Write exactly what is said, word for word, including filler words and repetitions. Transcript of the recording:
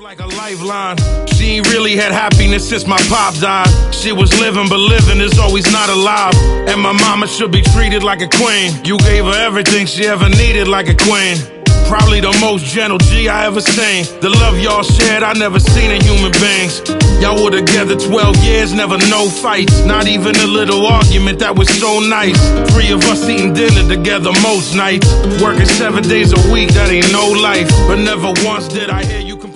like a lifeline. She ain't really had happiness since my pop died. She was living, but living is always not alive. And my mama should be treated like a queen. You gave her everything she ever needed like a queen. Probably the most gentle G I ever seen. The love y'all shared, I never seen in human beings. Y'all were together twelve years, never no fights. Not even a little argument, that was so nice. Three of us eating dinner together most nights. Working seven days a week, that ain't no life. But never once did I hear you complain.